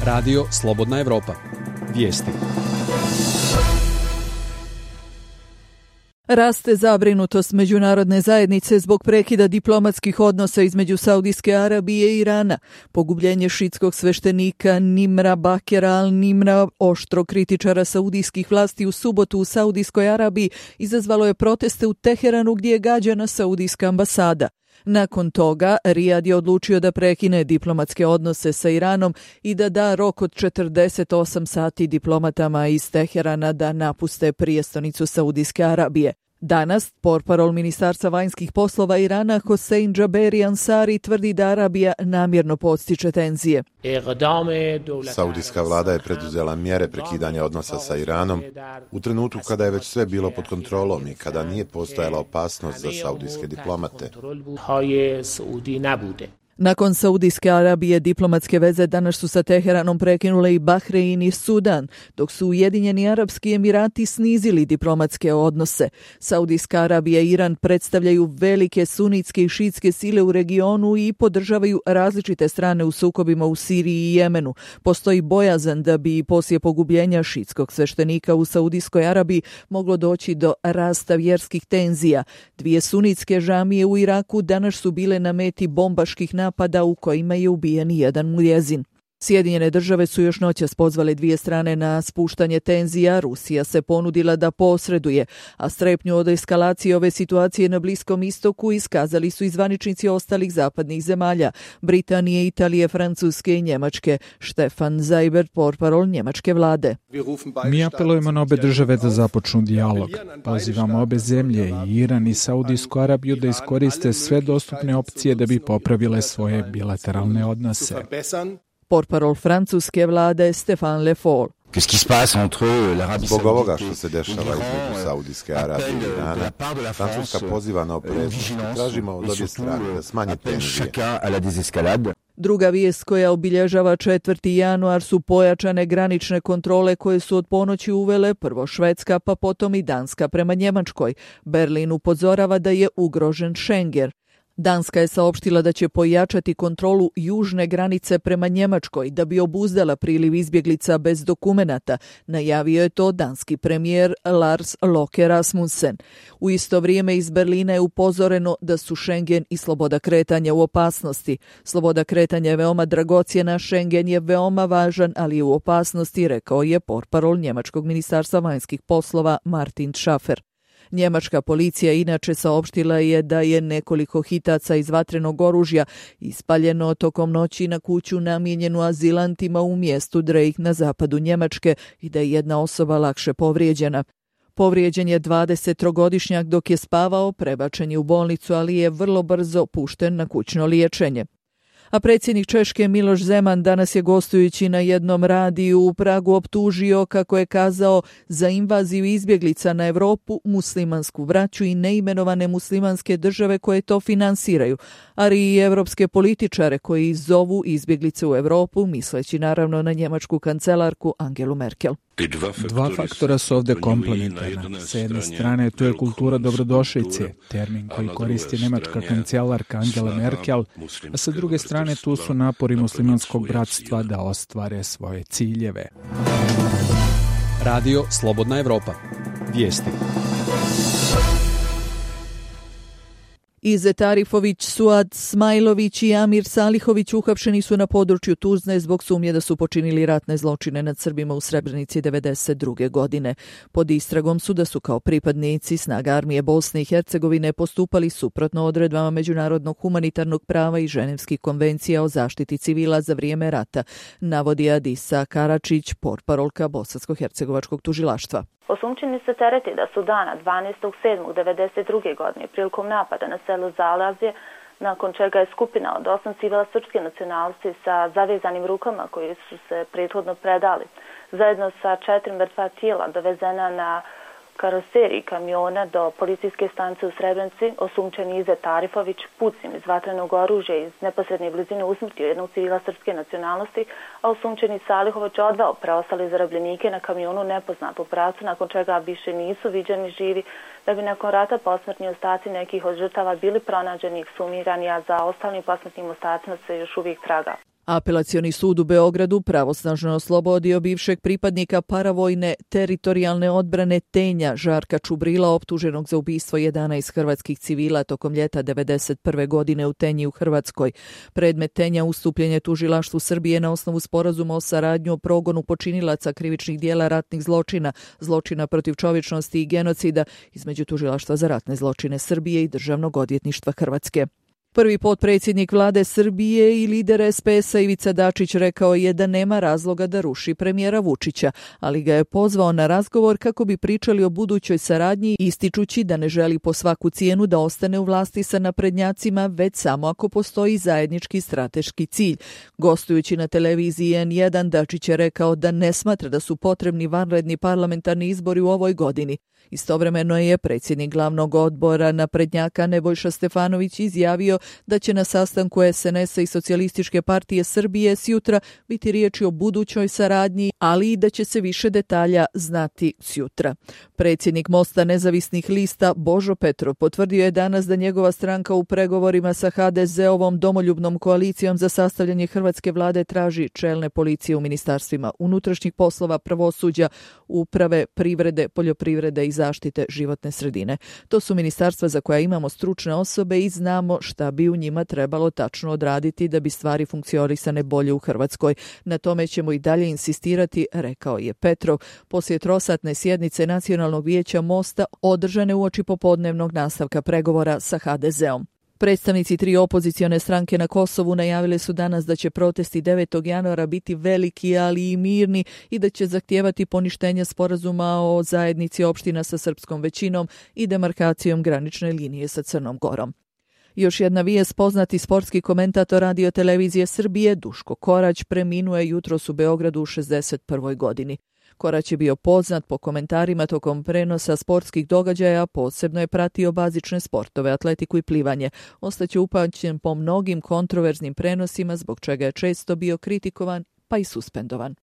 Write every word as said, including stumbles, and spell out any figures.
Radio Slobodna Evropa. Vijesti. Raste zabrinutost međunarodne zajednice zbog prekida diplomatskih odnosa između Saudijske Arabije i Irana. Pogubljenje šiitskog sveštenika Nimra Bakera al-Nimra, oštro kritičara saudijskih vlasti, u subotu u Saudijskoj Arabiji izazvalo je proteste u Teheranu gdje je gađana saudijska ambasada. Nakon toga, Rijad je odlučio da prekine diplomatske odnose sa Iranom i da da rok od četrdeset osam sati diplomatama iz Teherana da napuste prijestolnicu Saudijske Arabije. Danas, portparol Ministarstva vanjskih poslova Irana Hossein Jaberi Ansari tvrdi da Arabija namjerno podstiče tenzije. Saudijska vlada je preduzela mjere prekidanja odnosa sa Iranom u trenutku kada je već sve bilo pod kontrolom i kada nije postojala opasnost za saudijske diplomate. Nakon Saudijske Arabije diplomatske veze danas su sa Teheranom prekinule i Bahrein i Sudan, dok su Ujedinjeni Arapski Emirati snizili diplomatske odnose. Saudijska Arabija i Iran predstavljaju velike sunitske i šiitske sile u regionu i podržavaju različite strane u sukobima u Siriji i Jemenu. Postoji bojazan da bi poslije pogubljenja šiitskog sveštenika u Saudijskoj Arabiji moglo doći do rasta vjerskih tenzija. Dvije sunitske džamije u Iraku danas su bile na meti bombaških napada napada u kojima je ubijen jedan muljezin. Sjedinjene države su još noćas pozvale dvije strane na spuštanje tenzija, Rusija se ponudila da posreduje, a strepnju od eskalacije ove situacije na Bliskom istoku iskazali su i zvaničnici ostalih zapadnih zemalja, Britanije, Italije, Francuske i Njemačke. Stefan Seibert, portparol njemačke vlade. Mi apelujemo na obe države da započnu dijalog. Pozivamo obe zemlje, i Iran i Saudijsku Arabiju, da iskoriste sve dostupne opcije da bi popravile svoje bilateralne odnose. Portparol francuske vlade Stéphane Le Foll. Zbog ovoga što se dešava između Saudijske Arabije i Irana, Francuska poziva na opreznost i tražimo od obje strane da smanje tenzije. Druga vijest koja obilježava četvrti januar su pojačane granične kontrole koje su od ponoći uvele prvo Švedska pa potom i Danska prema Njemačkoj. Berlin upozorava da je ugrožen Schengen. Danska je saopštila da će pojačati kontrolu južne granice prema Njemačkoj da bi obuzdala priliv izbjeglica bez dokumenata, najavio je to danski premijer Lars Løkke Rasmussen. U isto vrijeme iz Berlina je upozoreno da su Schengen i sloboda kretanja u opasnosti. Sloboda kretanja je veoma dragocjena, Schengen je veoma važan, ali je u opasnosti, rekao je portparol njemačkog ministarstva vanjskih poslova Martin Schaffer. Njemačka policija inače saopštila je da je nekoliko hitaca iz vatrenog oružja ispaljeno tokom noći na kuću namijenjenu azilantima u mjestu Drejch na zapadu Njemačke i da je jedna osoba lakše povrijeđena. Povrijeđen je dvadesettrogodišnjak dok je spavao, prebačen je u bolnicu, ali je vrlo brzo pušten na kućno liječenje. A predsjednik Češke Miloš Zeman danas je gostujući na jednom radiju u Pragu optužio, kako je kazao, za invaziju izbjeglica na Europu, muslimansku braću i neimenovane muslimanske države koje to finansiraju, ali i evropske političare koji zovu izbjeglice u Europu, misleći naravno na njemačku kancelarku Angelu Merkel. Dva faktora su ovdje komplementarna. Sa jedne strane tu je kultura dobrodošlice, termin koji koristi njemačka kancelarka Angela Merkel, a sa druge strane tu su napori muslimanskog bratstva da ostvare svoje ciljeve. Radio Slobodna Evropa. Vijesti. Izet Arifović, Suad Smajlović i Amir Salihović uhapšeni su na području Tuzne zbog sumnje da su počinili ratne zločine nad Srbima u Srebrenici devedeset druge. godine. Pod istragom su da su kao pripadnici snaga armije Bosne i Hercegovine postupali suprotno odredbama međunarodnog humanitarnog prava i ženevskih konvencija o zaštiti civila za vrijeme rata, navodi Adisa Karačić, portparolka Bosansko-hercegovačkog tužilaštva. Osumnjičeni se tereti da su dana dvanaestog sedmog devedeset druge. godine prilikom napada na selo Zalazje, nakon čega je skupina od osam civila srpske nacionalnosti sa zavezanim rukama koji su se prethodno predali, zajedno sa četiri mrtva tijela dovezena na karoseriji kamiona do policijske stanice u Srebrenici, osumnjičeni Izet Arifović pucnjem iz vatrenog oružja iz neposredne blizine usmrtio jednog civila srpske nacionalnosti, a osumnjičeni Salihović odveo preostale zarobljenike na kamionu nepoznatom pravcu, nakon čega više nisu viđeni živi, da bi nakon rata posmrtni ostaci nekih od žrtava bili pronađeni i ekshumirani, a za ostalim posmrtnim ostacima se još uvijek traga. Apelacioni sud u Beogradu pravosnažno oslobodio bivšeg pripadnika paravojne teritorijalne odbrane Tenja Žarka Čubrila, optuženog za ubistvo jedanaest hrvatskih civila tokom ljeta devedeset prve godine u Tenji u Hrvatskoj. Predmet Tenja ustupljen je tužilaštvu Srbije na osnovu sporazuma o saradnju o progonu počinilaca krivičnih dijela ratnih zločina, zločina protiv čovječnosti i genocida između tužilaštva za ratne zločine Srbije i Državnog odvjetništva Hrvatske. Prvi potpredsjednik vlade Srbije i lider es pe es-a Ivica Dačić rekao je da nema razloga da ruši premijera Vučića, ali ga je pozvao na razgovor kako bi pričali o budućoj saradnji, ističući da ne želi po svaku cijenu da ostane u vlasti sa naprednjacima, već samo ako postoji zajednički strateški cilj. Gostujući na televiziji en jedan, Dačić je rekao da ne smatra da su potrebni vanredni parlamentarni izbori u ovoj godini. Istovremeno je predsjednik glavnog odbora naprednjaka Nebojša Stefanović izjavio da će na sastanku es en es-a i Socijalističke partije Srbije sjutra biti riječi o budućoj saradnji, ali i da će se više detalja znati sjutra. Predsjednik Mosta nezavisnih lista Božo Petrov potvrdio je danas da njegova stranka u pregovorima sa ha de ze-ovom domoljubnom koalicijom za sastavljanje hrvatske vlade traži čelne policije u ministarstvima unutrašnjih poslova, pravosuđa, uprave, privrede, poljoprivrede i zaštite životne sredine. To su ministarstva za koja imamo stručne osobe i znamo šta bi u njima trebalo tačno odraditi da bi stvari funkcionisane bolje u Hrvatskoj. Na tome ćemo i dalje insistirati, rekao je Petrov, poslije trosatne sjednice Nacionalnog vijeća Mosta održane uoči popodnevnog nastavka pregovora sa ha de ze-om. Predstavnici tri opozicione stranke na Kosovu najavili su danas da će protesti devetog januara biti veliki, ali i mirni i da će zahtijevati poništenje sporazuma o zajednici opština sa srpskom većinom i demarkacijom granične linije sa Crnom Gorom. Još jedna vijest, poznati sportski komentator radio televizije Srbije Duško Korać preminuo je jutros u Beogradu u šezdeset prvoj godini. Korać je bio poznat po komentarima tokom prenosa sportskih događaja, posebno je pratio bazične sportove, atletiku i plivanje. Ostaće upamćen po mnogim kontroverznim prenosima, zbog čega je često bio kritikovan pa i suspendovan.